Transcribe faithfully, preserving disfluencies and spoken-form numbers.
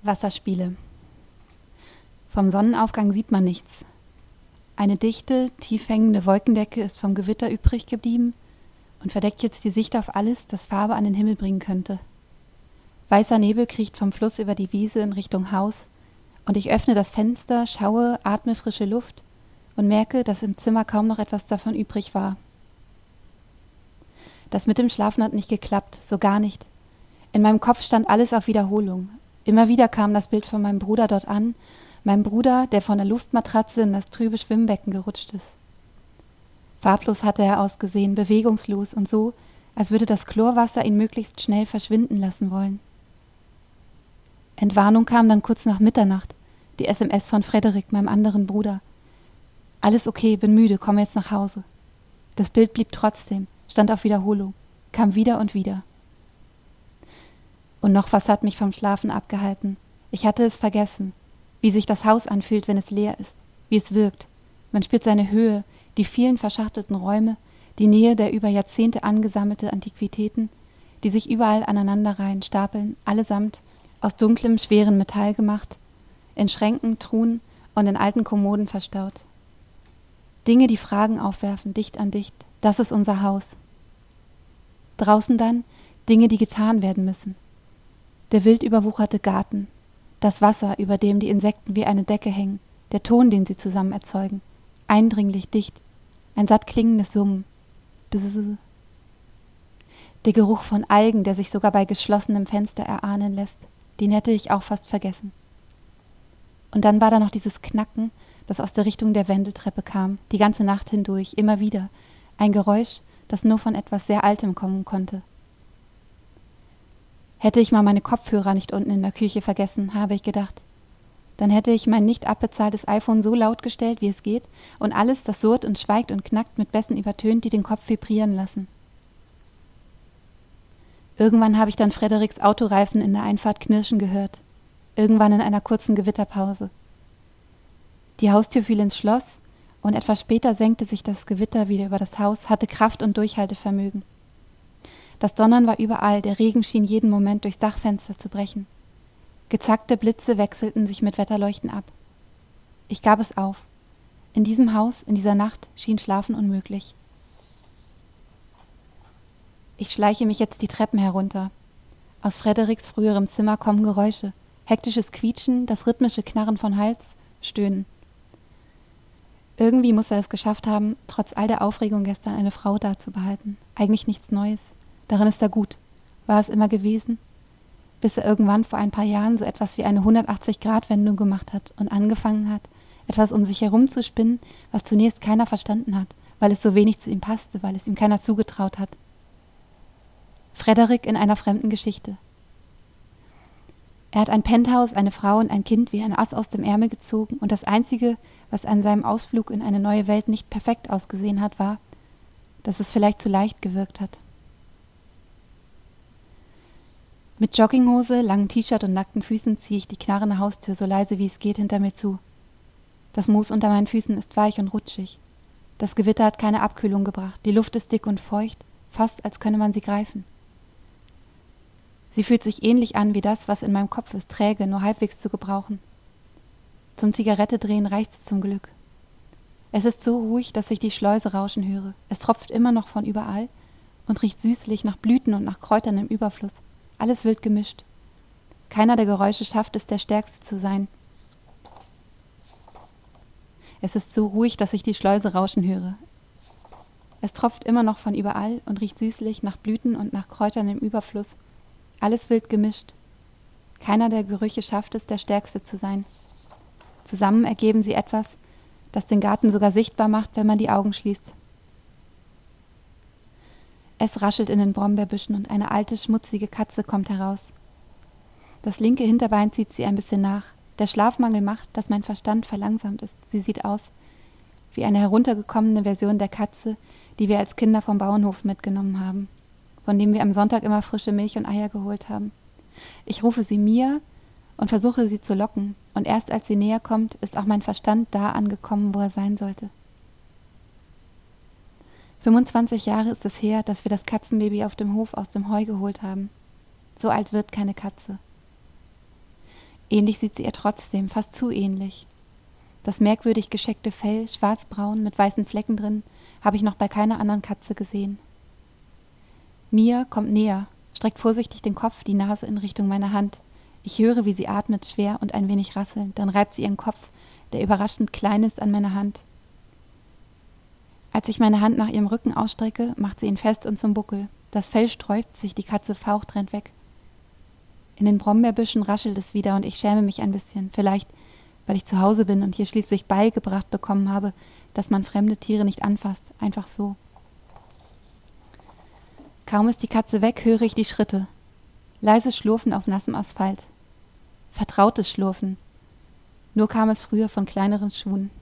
Wasserspiele. Vom Sonnenaufgang sieht man nichts. Eine dichte, tief hängende Wolkendecke ist vom Gewitter übrig geblieben und verdeckt jetzt die Sicht auf alles, das Farbe an den Himmel bringen könnte. Weißer Nebel kriecht vom Fluss über die Wiese in Richtung Haus und ich öffne das Fenster, schaue, atme frische Luft und merke, dass im Zimmer kaum noch etwas davon übrig war. Das mit dem Schlafen hat nicht geklappt, so gar nicht. In meinem Kopf stand alles auf Wiederholung. Immer wieder kam das Bild von meinem Bruder dort an, meinem Bruder, der von der Luftmatratze in das trübe Schwimmbecken gerutscht ist. Farblos hatte er ausgesehen, bewegungslos und so, als würde das Chlorwasser ihn möglichst schnell verschwinden lassen wollen. Entwarnung kam dann kurz nach Mitternacht, die S M S von Frederik, meinem anderen Bruder. Alles okay, bin müde, komme jetzt nach Hause. Das Bild blieb trotzdem, stand auf Wiederholung, kam wieder und wieder. Und noch was hat mich vom Schlafen abgehalten. Ich hatte es vergessen, wie sich das Haus anfühlt, wenn es leer ist, wie es wirkt. Man spürt seine Höhe, die vielen verschachtelten Räume, die Nähe der über Jahrzehnte angesammelte Antiquitäten, die sich überall aneinanderreihen, stapeln, allesamt aus dunklem, schweren Metall gemacht, in Schränken, Truhen und in alten Kommoden verstaut. Dinge, die Fragen aufwerfen, dicht an dicht, das ist unser Haus. Draußen dann Dinge, die getan werden müssen. Der wild überwucherte Garten, das Wasser, über dem die Insekten wie eine Decke hängen, der Ton, den sie zusammen erzeugen, eindringlich, dicht, ein satt klingendes Summen. Bzzz. Der Geruch von Algen, der sich sogar bei geschlossenem Fenster erahnen lässt, den hätte ich auch fast vergessen. Und dann war da noch dieses Knacken, das aus der Richtung der Wendeltreppe kam, die ganze Nacht hindurch, immer wieder, ein Geräusch, das nur von etwas sehr Altem kommen konnte. Hätte ich mal meine Kopfhörer nicht unten in der Küche vergessen, habe ich gedacht. Dann hätte ich mein nicht abbezahltes iPhone so laut gestellt, wie es geht, und alles, das surrt und schweigt und knackt, mit Bässen übertönt, die den Kopf vibrieren lassen. Irgendwann habe ich dann Frederiks Autoreifen in der Einfahrt knirschen gehört. Irgendwann in einer kurzen Gewitterpause. Die Haustür fiel ins Schloss, und etwas später senkte sich das Gewitter wieder über das Haus, hatte Kraft und Durchhaltevermögen. Das Donnern war überall, der Regen schien jeden Moment durchs Dachfenster zu brechen. Gezackte Blitze wechselten sich mit Wetterleuchten ab. Ich gab es auf. In diesem Haus, in dieser Nacht, schien Schlafen unmöglich. Ich schleiche mich jetzt die Treppen herunter. Aus Frederiks früherem Zimmer kommen Geräusche, hektisches Quietschen, das rhythmische Knarren von Hals, Stöhnen. Irgendwie muss er es geschafft haben, trotz all der Aufregung gestern eine Frau da zu behalten. Eigentlich nichts Neues. Darin ist er gut. War es immer gewesen? Bis er irgendwann vor ein paar Jahren so etwas wie eine hundertachtzig-Grad-Wendung gemacht hat und angefangen hat, etwas um sich herum zu spinnen, was zunächst keiner verstanden hat, weil es so wenig zu ihm passte, weil es ihm keiner zugetraut hat. Frederik in einer fremden Geschichte. Er hat ein Penthouse, eine Frau und ein Kind wie ein Ass aus dem Ärmel gezogen und das Einzige, was an seinem Ausflug in eine neue Welt nicht perfekt ausgesehen hat, war, dass es vielleicht zu leicht gewirkt hat. Mit Jogginghose, langem T-Shirt und nackten Füßen ziehe ich die knarrende Haustür so leise wie es geht hinter mir zu. Das Moos unter meinen Füßen ist weich und rutschig. Das Gewitter hat keine Abkühlung gebracht, die Luft ist dick und feucht, fast als könne man sie greifen. Sie fühlt sich ähnlich an wie das, was in meinem Kopf ist, träge, nur halbwegs zu gebrauchen. Zum Zigarette drehen reicht's zum Glück. Es ist so ruhig, dass ich die Schleuse rauschen höre. Es tropft immer noch von überall und riecht süßlich nach Blüten und nach Kräutern im Überfluss. Alles wild gemischt. Keiner der Geräusche schafft es, der Stärkste zu sein. Es ist so ruhig, dass ich die Schleuse rauschen höre. Es tropft immer noch von überall und riecht süßlich nach Blüten und nach Kräutern im Überfluss. Alles wild gemischt. Keiner der Gerüche schafft es, der Stärkste zu sein. Zusammen ergeben sie etwas, das den Garten sogar sichtbar macht, wenn man die Augen schließt. Es raschelt in den Brombeerbüschen und eine alte, schmutzige Katze kommt heraus. Das linke Hinterbein zieht sie ein bisschen nach. Der Schlafmangel macht, dass mein Verstand verlangsamt ist. Sie sieht aus wie eine heruntergekommene Version der Katze, die wir als Kinder vom Bauernhof mitgenommen haben, von dem wir am Sonntag immer frische Milch und Eier geholt haben. Ich rufe sie Mia und versuche sie zu locken, und erst als sie näher kommt, ist auch mein Verstand da angekommen, wo er sein sollte. fünfundzwanzig Jahre ist es her, dass wir das Katzenbaby auf dem Hof aus dem Heu geholt haben. So alt wird keine Katze. Ähnlich sieht sie ihr trotzdem, fast zu ähnlich. Das merkwürdig gescheckte Fell, schwarzbraun mit weißen Flecken drin, habe ich noch bei keiner anderen Katze gesehen. Mia kommt näher, streckt vorsichtig den Kopf, die Nase in Richtung meiner Hand. Ich höre, wie sie atmet, schwer und ein wenig rasselnd. Dann reibt sie ihren Kopf, der überraschend klein ist, an meiner Hand. Als ich meine Hand nach ihrem Rücken ausstrecke, macht sie ihn fest und zum Buckel. Das Fell sträubt sich, die Katze faucht, rennt weg. In den Brombeerbüschen raschelt es wieder und ich schäme mich ein bisschen. Vielleicht, weil ich zu Hause bin und hier schließlich beigebracht bekommen habe, dass man fremde Tiere nicht anfasst, einfach so. Kaum ist die Katze weg, höre ich die Schritte. Leise Schlurfen auf nassem Asphalt. Vertrautes Schlurfen. Nur kam es früher von kleineren Schuhen.